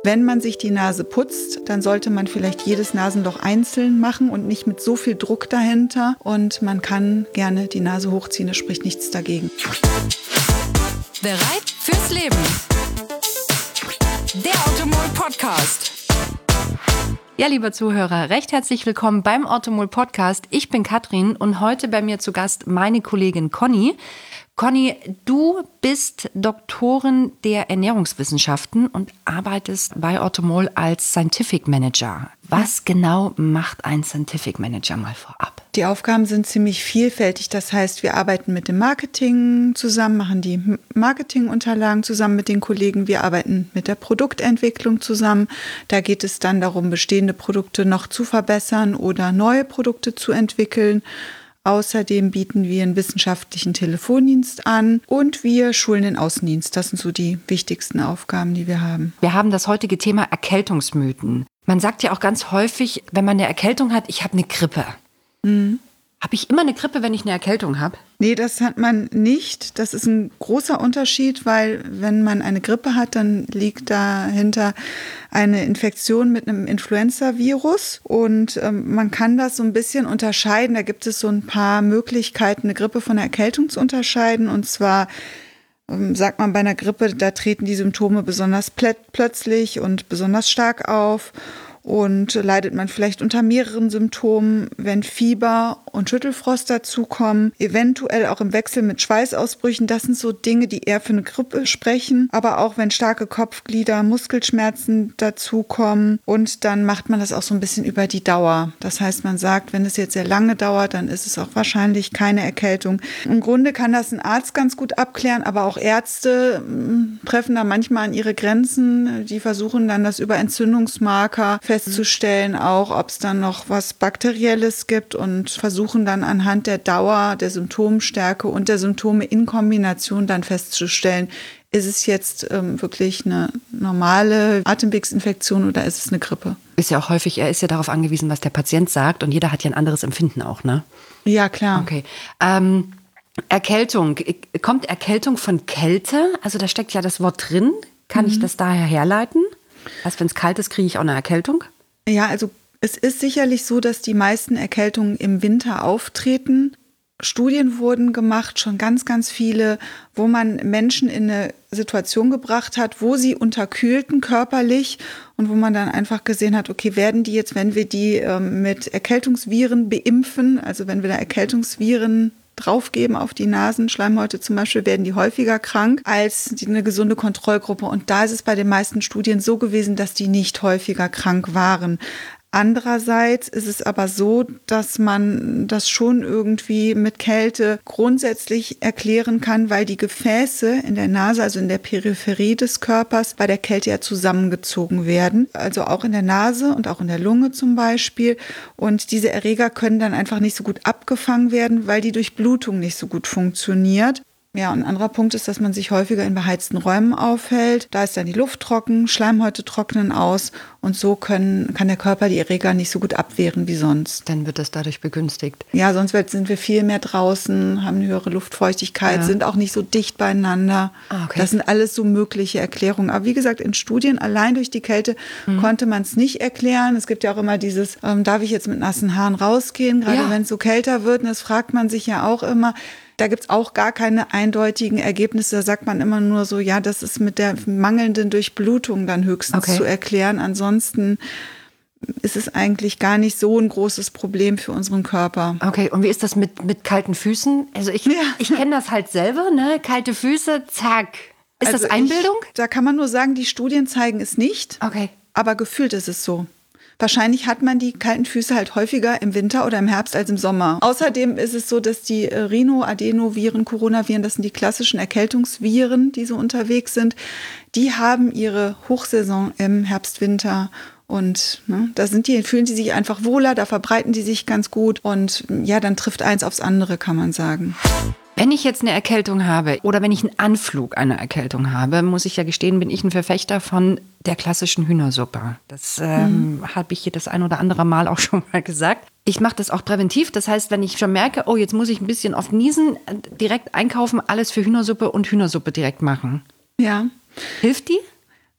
Wenn man sich die Nase putzt, dann sollte man vielleicht jedes Nasenloch einzeln machen und nicht mit so viel Druck dahinter. Und man kann gerne die Nase hochziehen, es spricht nichts dagegen. Bereit fürs Leben. Der Orthomol-Podcast. Ja, lieber Zuhörer, recht herzlich willkommen beim Orthomol-Podcast. Ich bin Katrin und heute bei mir zu Gast meine Kollegin Conny. Conny, du bist Doktorin der Ernährungswissenschaften und arbeitest bei Orthomol als Scientific Manager. Was genau macht ein Scientific Manager mal vorab? Die Aufgaben sind ziemlich vielfältig. Das heißt, wir arbeiten mit dem Marketing zusammen, machen die Marketingunterlagen zusammen mit den Kollegen. Wir arbeiten mit der Produktentwicklung zusammen. Da geht es dann darum, bestehende Produkte noch zu verbessern oder neue Produkte zu entwickeln. Außerdem bieten wir einen wissenschaftlichen Telefondienst an und wir schulen den Außendienst. Das sind so die wichtigsten Aufgaben, die wir haben. Wir haben das heutige Thema Erkältungsmythen. Man sagt ja auch ganz häufig, wenn man eine Erkältung hat, ich habe eine Grippe. Habe ich immer eine Grippe, wenn ich eine Erkältung habe? Nee, das hat man nicht. Das ist ein großer Unterschied, weil wenn man eine Grippe hat, dann liegt dahinter eine Infektion mit einem Influenza-Virus. Und man kann das so ein bisschen unterscheiden. Da gibt es so ein paar Möglichkeiten, eine Grippe von einer Erkältung zu unterscheiden. Und zwar sagt man bei einer Grippe, da treten die Symptome besonders plötzlich und besonders stark auf. Und leidet man vielleicht unter mehreren Symptomen, wenn Fieber und Schüttelfrost dazukommen, eventuell auch im Wechsel mit Schweißausbrüchen. Das sind so Dinge, die eher für eine Grippe sprechen. Aber auch wenn starke Kopfglieder, Muskelschmerzen dazukommen. Und dann macht man das auch so ein bisschen über die Dauer. Das heißt, man sagt, wenn es jetzt sehr lange dauert, dann ist es auch wahrscheinlich keine Erkältung. Im Grunde kann das ein Arzt ganz gut abklären, aber auch Ärzte treffen da manchmal an ihre Grenzen. Die versuchen dann das über Entzündungsmarker festzustellen, auch ob es dann noch was Bakterielles gibt und versuchen dann anhand der Dauer, der Symptomstärke und der Symptome in Kombination dann festzustellen, ist es jetzt wirklich eine normale Atemwegsinfektion oder ist es eine Grippe? Ist ja auch häufig, er ist ja darauf angewiesen, was der Patient sagt und jeder hat ja ein anderes Empfinden auch, ne? Ja, klar. Okay. Erkältung. Kommt Erkältung von Kälte? Also da steckt ja das Wort drin. Kann ich das daher herleiten? Also wenn es kalt ist, kriege ich auch eine Erkältung? Ja, also es ist sicherlich so, dass die meisten Erkältungen im Winter auftreten. Studien wurden gemacht, schon ganz, ganz viele, wo man Menschen in eine Situation gebracht hat, wo sie unterkühlten körperlich und wo man dann einfach gesehen hat, okay, werden die jetzt, wenn wir die mit Erkältungsviren beimpfen, also wenn wir da Erkältungsviren draufgeben auf die Nasenschleimhäute zum Beispiel, werden die häufiger krank als eine gesunde Kontrollgruppe. Und da ist es bei den meisten Studien so gewesen, dass die nicht häufiger krank waren. Andererseits ist es aber so, dass man das schon irgendwie mit Kälte grundsätzlich erklären kann, weil die Gefäße in der Nase, also in der Peripherie des Körpers, bei der Kälte ja zusammengezogen werden. Also auch in der Nase und auch in der Lunge zum Beispiel. Und diese Erreger können dann einfach nicht so gut abgefangen werden, weil die Durchblutung nicht so gut funktioniert. Ja, und ein anderer Punkt ist, dass man sich häufiger in beheizten Räumen aufhält. Da ist dann die Luft trocken, Schleimhäute trocknen aus und so kann der Körper die Erreger nicht so gut abwehren wie sonst. Dann wird das dadurch begünstigt. Ja, sonst sind wir viel mehr draußen, haben eine höhere Luftfeuchtigkeit, sind auch nicht so dicht beieinander. Okay. Das sind alles so mögliche Erklärungen. Aber wie gesagt, in Studien allein durch die Kälte konnte man es nicht erklären. Es gibt ja auch immer dieses, darf ich jetzt mit nassen Haaren rausgehen, gerade wenn es so kälter wird. Und das fragt man sich ja auch immer. Da gibt's auch gar keine eindeutigen Ergebnisse. Da sagt man immer nur so, ja, das ist mit der mangelnden Durchblutung dann höchstens zu erklären. Ansonsten ist es eigentlich gar nicht so ein großes Problem für unseren Körper. Okay, und wie ist das mit kalten Füßen? Also ich kenne das halt selber, ne? Kalte Füße, zack. Ist das Einbildung? Da kann man nur sagen, die Studien zeigen es nicht. Okay. Aber gefühlt ist es so. Wahrscheinlich hat man die kalten Füße halt häufiger im Winter oder im Herbst als im Sommer. Außerdem ist es so, dass die Rhino-Adenoviren, Coronaviren, das sind die klassischen Erkältungsviren, die so unterwegs sind, die haben ihre Hochsaison im Herbst, Winter. Und da fühlen die sich einfach wohler, da verbreiten die sich ganz gut. Und ja, dann trifft eins aufs andere, kann man sagen. Wenn ich jetzt eine Erkältung habe oder wenn ich einen Anflug einer Erkältung habe, muss ich ja gestehen, bin ich ein Verfechter von der klassischen Hühnersuppe. Das habe ich hier das ein oder andere Mal auch schon mal gesagt. Ich mache das auch präventiv. Das heißt, wenn ich schon merke, oh, jetzt muss ich ein bisschen oft niesen, direkt einkaufen, alles für Hühnersuppe und Hühnersuppe direkt machen. Ja. Hilft die?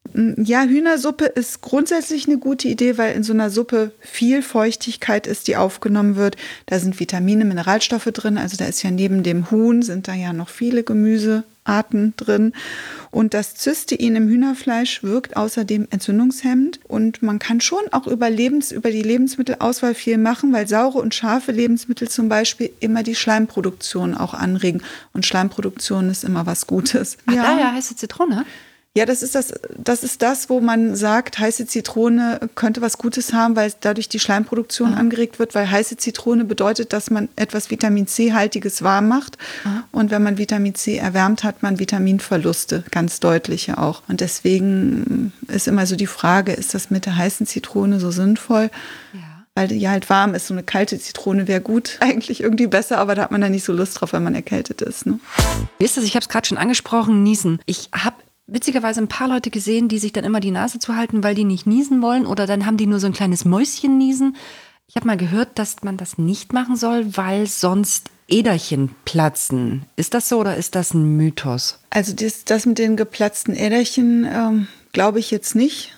Ja, Hühnersuppe ist grundsätzlich eine gute Idee, weil in so einer Suppe viel Feuchtigkeit ist, die aufgenommen wird. Da sind Vitamine, Mineralstoffe drin. Also da ist ja neben dem Huhn sind da ja noch viele Gemüsearten drin. Und das Cystein im Hühnerfleisch wirkt außerdem entzündungshemmend. Und man kann schon auch über die Lebensmittelauswahl viel machen, weil saure und scharfe Lebensmittel zum Beispiel immer die Schleimproduktion auch anregen. Und Schleimproduktion ist immer was Gutes. Ach, daher heiße Zitrone? Ja, das ist das, wo man sagt, heiße Zitrone könnte was Gutes haben, weil dadurch die Schleimproduktion angeregt wird, weil heiße Zitrone bedeutet, dass man etwas Vitamin C-haltiges warm macht. Und wenn man Vitamin C erwärmt, hat man Vitaminverluste, ganz deutliche auch. Und deswegen ist immer so die Frage, ist das mit der heißen Zitrone so sinnvoll? Ja. Weil die halt warm ist. So eine kalte Zitrone wäre gut, eigentlich irgendwie besser, aber da hat man dann nicht so Lust drauf, wenn man erkältet ist. Ne? Wie ist das? Ich habe es gerade schon angesprochen, Niesen. Ich habe witzigerweise ein paar Leute gesehen, die sich dann immer die Nase zuhalten, weil die nicht niesen wollen oder dann haben die nur so ein kleines Mäuschen niesen. Ich habe mal gehört, dass man das nicht machen soll, weil sonst Äderchen platzen. Ist das so oder ist das ein Mythos? Also das mit den geplatzten Äderchen glaube ich jetzt nicht.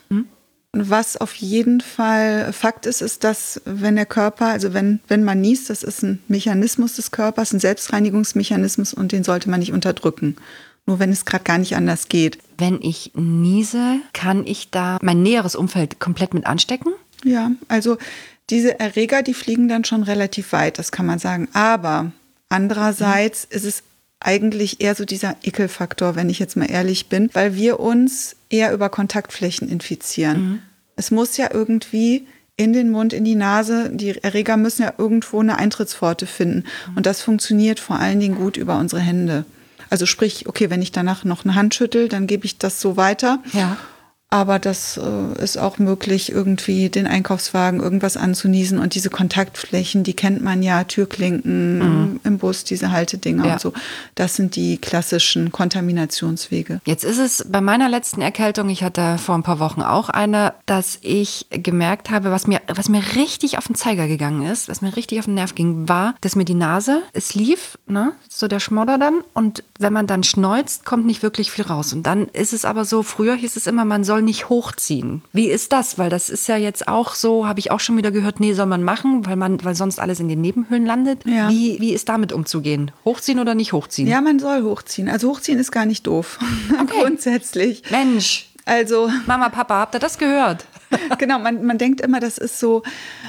Was auf jeden Fall Fakt ist, ist, dass wenn der Körper, also wenn man niest, das ist ein Mechanismus des Körpers, ein Selbstreinigungsmechanismus und den sollte man nicht unterdrücken. Nur wenn es gerade gar nicht anders geht. Wenn ich niese, kann ich da mein näheres Umfeld komplett mit anstecken? Ja, also diese Erreger, die fliegen dann schon relativ weit, das kann man sagen. Aber andererseits ist es eigentlich eher so dieser Ekelfaktor, wenn ich jetzt mal ehrlich bin, weil wir uns eher über Kontaktflächen infizieren. Es muss ja irgendwie in den Mund, in die Nase, die Erreger müssen ja irgendwo eine Eintrittspforte finden. Und das funktioniert vor allen Dingen gut über unsere Hände. Also sprich, okay, wenn ich danach noch eine Hand schüttel, dann gebe ich das so weiter. Ja. Aber das ist auch möglich, irgendwie den Einkaufswagen irgendwas anzuniesen. Und diese Kontaktflächen, die kennt man ja, Türklinken im Bus, diese Haltedinger und so. Das sind die klassischen Kontaminationswege. Jetzt ist es bei meiner letzten Erkältung, ich hatte vor ein paar Wochen auch eine, dass ich gemerkt habe, was mir richtig auf den Zeiger gegangen ist, was mir richtig auf den Nerv ging, war, dass mir die Nase, es lief, ne, so der Schmodder dann. Und wenn man dann schneuzt, kommt nicht wirklich viel raus. Und dann ist es aber so, früher hieß es immer, man soll nicht hochziehen. Wie ist das? Weil das ist ja jetzt auch so, habe ich auch schon wieder gehört, nee, soll man machen, weil sonst alles in den Nebenhöhlen landet. Ja. Wie ist damit umzugehen? Hochziehen oder nicht hochziehen? Ja, man soll hochziehen. Also hochziehen ist gar nicht doof. Okay. Grundsätzlich. Mensch. Also Mama, Papa, habt ihr das gehört? Genau, man denkt immer, das ist so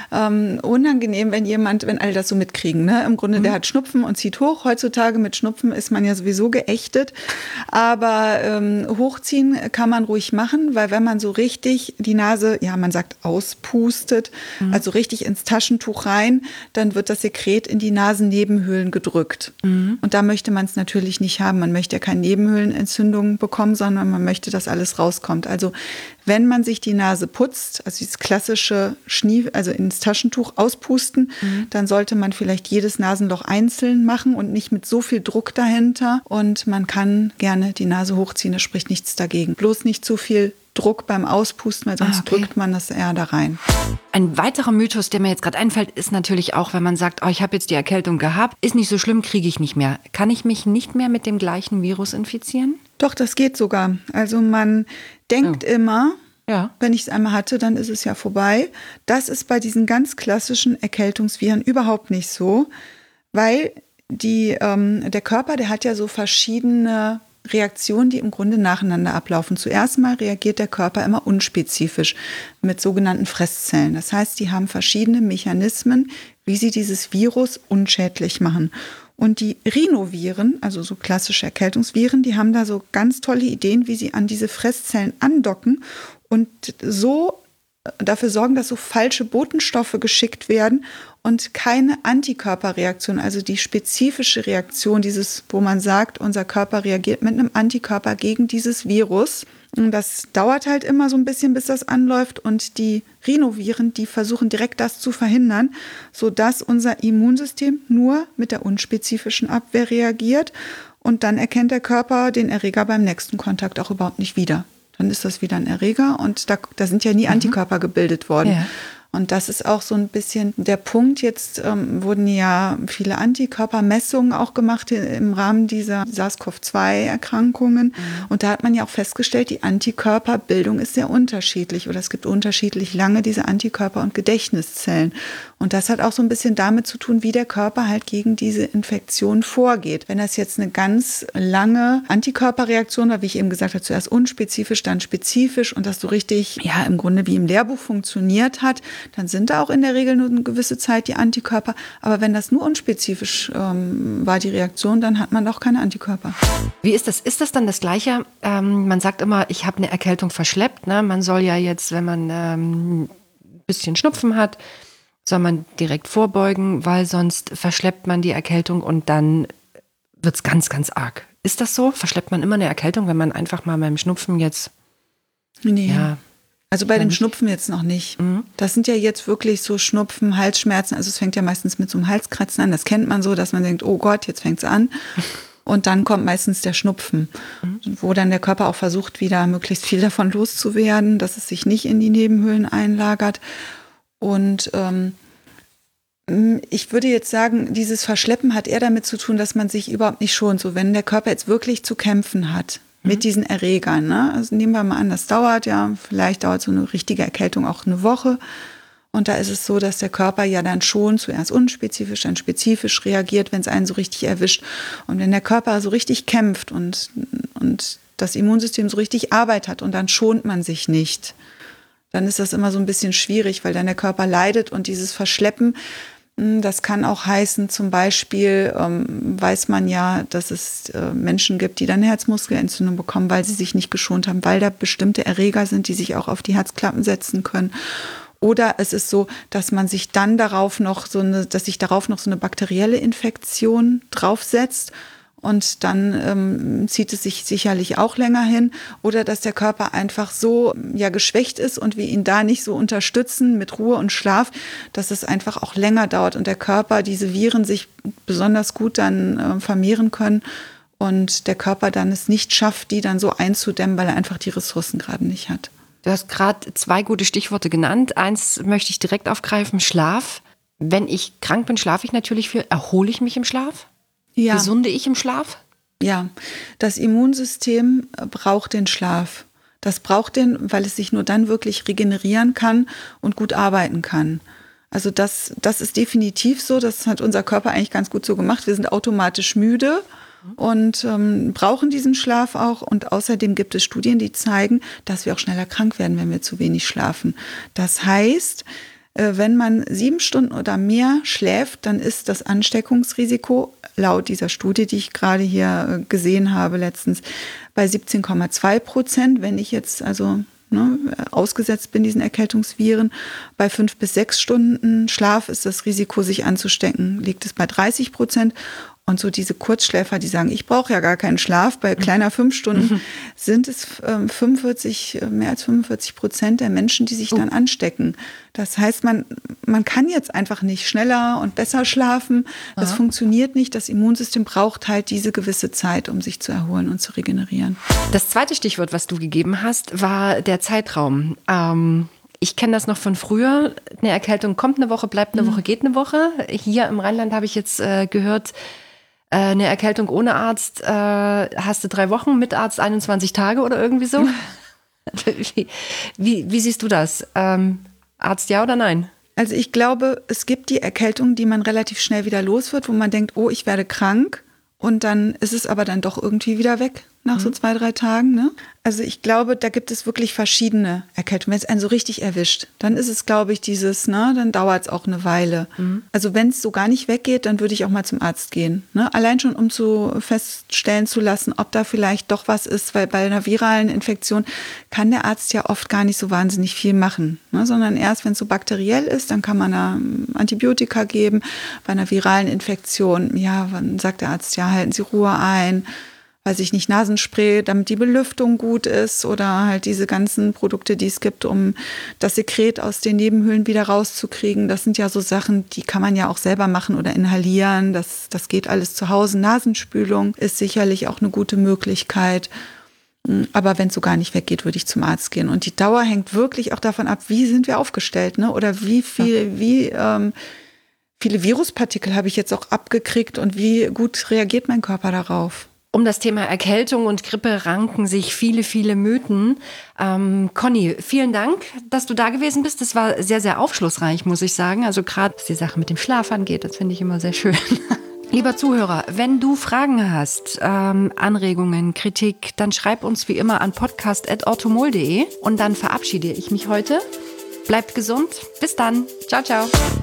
unangenehm, wenn alle das so mitkriegen. Ne? Im Grunde, der hat Schnupfen und zieht hoch. Heutzutage mit Schnupfen ist man ja sowieso geächtet. Aber hochziehen kann man ruhig machen, weil wenn man so richtig die Nase, ja, man sagt auspustet, also richtig ins Taschentuch rein, dann wird das Sekret in die Nasennebenhöhlen gedrückt. Und da möchte man es natürlich nicht haben. Man möchte ja keine Nebenhöhlenentzündungen bekommen, sondern man möchte, dass alles rauskommt. Also wenn man sich die Nase putzt, also dieses klassische also ins Taschentuch auspusten, dann sollte man vielleicht jedes Nasenloch einzeln machen und nicht mit so viel Druck dahinter. Und man kann gerne die Nase hochziehen, da spricht nichts dagegen. Bloß nicht zu viel Druck beim Auspusten, weil sonst drückt man das eher da rein. Ein weiterer Mythos, der mir jetzt gerade einfällt, ist natürlich auch, wenn man sagt, ich habe jetzt die Erkältung gehabt, ist nicht so schlimm, kriege ich nicht mehr. Kann ich mich nicht mehr mit dem gleichen Virus infizieren? Doch, das geht sogar. Also man denkt immer, wenn ich es einmal hatte, dann ist es ja vorbei. Das ist bei diesen ganz klassischen Erkältungsviren überhaupt nicht so, weil der Körper, der hat ja so verschiedene Reaktionen, die im Grunde nacheinander ablaufen. Zuerst mal reagiert der Körper immer unspezifisch mit sogenannten Fresszellen. Das heißt, die haben verschiedene Mechanismen, wie sie dieses Virus unschädlich machen. Und die Rhinoviren, also so klassische Erkältungsviren, die haben da so ganz tolle Ideen, wie sie an diese Fresszellen andocken und so dafür sorgen, dass so falsche Botenstoffe geschickt werden und keine Antikörperreaktion, also die spezifische Reaktion, wo man sagt, unser Körper reagiert mit einem Antikörper gegen dieses Virus. Und das dauert halt immer so ein bisschen, bis das anläuft. Und die Rhinoviren, die versuchen direkt das zu verhindern, sodass unser Immunsystem nur mit der unspezifischen Abwehr reagiert. Und dann erkennt der Körper den Erreger beim nächsten Kontakt auch überhaupt nicht wieder. Dann ist das wieder ein Erreger und da sind ja nie Antikörper gebildet worden. Ja. Und das ist auch so ein bisschen der Punkt. Jetzt wurden ja viele Antikörpermessungen auch gemacht im Rahmen dieser SARS-CoV-2-Erkrankungen. Und da hat man ja auch festgestellt, die Antikörperbildung ist sehr unterschiedlich oder es gibt unterschiedlich lange diese Antikörper- und Gedächtniszellen. Und das hat auch so ein bisschen damit zu tun, wie der Körper halt gegen diese Infektion vorgeht. Wenn das jetzt eine ganz lange Antikörperreaktion war, wie ich eben gesagt habe, zuerst unspezifisch, dann spezifisch und das so richtig, ja, im Grunde wie im Lehrbuch funktioniert hat, dann sind da auch in der Regel nur eine gewisse Zeit die Antikörper. Aber wenn das nur unspezifisch war, die Reaktion, dann hat man doch keine Antikörper. Wie ist das? Ist das dann das Gleiche? Man sagt immer, ich habe eine Erkältung verschleppt. Ne? Man soll ja jetzt, wenn man ein bisschen Schnupfen hat, soll man direkt vorbeugen, weil sonst verschleppt man die Erkältung und dann wird es ganz, ganz arg. Ist das so? Verschleppt man immer eine Erkältung, wenn man einfach mal beim Schnupfen jetzt... Nee. Ja, also bei dem Schnupfen jetzt noch nicht. Das sind ja jetzt wirklich so Schnupfen, Halsschmerzen. Also es fängt ja meistens mit so einem Halskratzen an. Das kennt man so, dass man denkt, oh Gott, jetzt fängt es an. Und dann kommt meistens der Schnupfen, wo dann der Körper auch versucht, wieder möglichst viel davon loszuwerden, dass es sich nicht in die Nebenhöhlen einlagert. Und ich würde jetzt sagen, dieses Verschleppen hat eher damit zu tun, dass man sich überhaupt nicht schont. So, wenn der Körper jetzt wirklich zu kämpfen hat mit diesen Erregern, ne? Also nehmen wir mal an, das dauert ja, vielleicht dauert so eine richtige Erkältung auch eine Woche. Und da ist es so, dass der Körper ja dann schon zuerst unspezifisch, dann spezifisch reagiert, wenn es einen so richtig erwischt. Und wenn der Körper so richtig kämpft und das Immunsystem so richtig Arbeit hat und dann schont man sich nicht, dann ist das immer so ein bisschen schwierig, weil dann der Körper leidet und dieses Verschleppen, das kann auch heißen, zum Beispiel weiß man ja, dass es Menschen gibt, die dann Herzmuskelentzündung bekommen, weil sie sich nicht geschont haben, weil da bestimmte Erreger sind, die sich auch auf die Herzklappen setzen können. Oder es ist so, dass man sich dann darauf noch so eine bakterielle Infektion draufsetzt. Und dann zieht es sich sicherlich auch länger hin. Oder dass der Körper einfach so geschwächt ist und wir ihn da nicht so unterstützen mit Ruhe und Schlaf, dass es einfach auch länger dauert und der Körper, diese Viren sich besonders gut dann vermehren können und der Körper dann es nicht schafft, die dann so einzudämmen, weil er einfach die Ressourcen gerade nicht hat. Du hast gerade 2 gute Stichworte genannt. Eins möchte ich direkt aufgreifen, Schlaf. Wenn ich krank bin, schlafe ich natürlich viel. Erhole ich mich im Schlaf? Ja. Gesunde ich im Schlaf? Ja, das Immunsystem braucht den Schlaf. Das braucht den, weil es sich nur dann wirklich regenerieren kann und gut arbeiten kann. Also das ist definitiv so. Das hat unser Körper eigentlich ganz gut so gemacht. Wir sind automatisch müde und brauchen diesen Schlaf auch. Und außerdem gibt es Studien, die zeigen, dass wir auch schneller krank werden, wenn wir zu wenig schlafen. Das heißt, wenn man 7 Stunden oder mehr schläft, dann ist das Ansteckungsrisiko laut dieser Studie, die ich gerade hier gesehen habe letztens, bei 17,2%. Wenn ich jetzt ausgesetzt bin, diesen Erkältungsviren, bei 5 bis 6 Stunden Schlaf ist das Risiko, sich anzustecken, liegt es bei 30%. Und so diese Kurzschläfer, die sagen, ich brauche ja gar keinen Schlaf, bei kleiner 5 Stunden sind es mehr als 45% der Menschen, die sich dann anstecken. Das heißt, man kann jetzt einfach nicht schneller und besser schlafen. Das funktioniert nicht. Das Immunsystem braucht halt diese gewisse Zeit, um sich zu erholen und zu regenerieren. Das zweite Stichwort, was du gegeben hast, war der Zeitraum. Ich kenne das noch von früher. Eine Erkältung kommt eine Woche, bleibt eine Woche, geht eine Woche. Hier im Rheinland habe ich jetzt gehört, eine Erkältung ohne Arzt hast du 3 Wochen, mit Arzt 21 Tage oder irgendwie so. Wie siehst du das? Arzt ja oder nein? Also ich glaube, es gibt die Erkältung, die man relativ schnell wieder los wird, wo man denkt, oh, ich werde krank. Und dann ist es aber dann doch irgendwie wieder weg nach so 2, 3 Tagen. Ne? Also ich glaube, da gibt es wirklich verschiedene Erkältungen. Wenn es einen so richtig erwischt, dann ist es, glaube ich, dann dauert es auch eine Weile. Also wenn es so gar nicht weggeht, dann würde ich auch mal zum Arzt gehen. Ne? Allein schon, um feststellen zu lassen, ob da vielleicht doch was ist, weil bei einer viralen Infektion kann der Arzt ja oft gar nicht so wahnsinnig viel machen. Ne? Sondern erst, wenn es so bakteriell ist, dann kann man da Antibiotika geben. Bei einer viralen Infektion, dann sagt der Arzt, halten Sie Ruhe ein, weiß ich nicht, Nasenspray, damit die Belüftung gut ist oder halt diese ganzen Produkte, die es gibt, um das Sekret aus den Nebenhöhlen wieder rauszukriegen. Das sind ja so Sachen, die kann man ja auch selber machen oder inhalieren. Das geht alles zu Hause. Nasenspülung ist sicherlich auch eine gute Möglichkeit. Aber wenn es so gar nicht weggeht, würde ich zum Arzt gehen. Und die Dauer hängt wirklich auch davon ab, wie sind wir aufgestellt, ne? Oder wie viele Viruspartikel habe ich jetzt auch abgekriegt und wie gut reagiert mein Körper darauf? Um das Thema Erkältung und Grippe ranken sich viele, viele Mythen. Conny, vielen Dank, dass du da gewesen bist. Das war sehr, sehr aufschlussreich, muss ich sagen. Also gerade was die Sache mit dem Schlaf angeht, das finde ich immer sehr schön. Lieber Zuhörer, wenn du Fragen hast, Anregungen, Kritik, dann schreib uns wie immer an podcast@orthomol.de und dann verabschiede ich mich heute. Bleibt gesund. Bis dann. Ciao, ciao.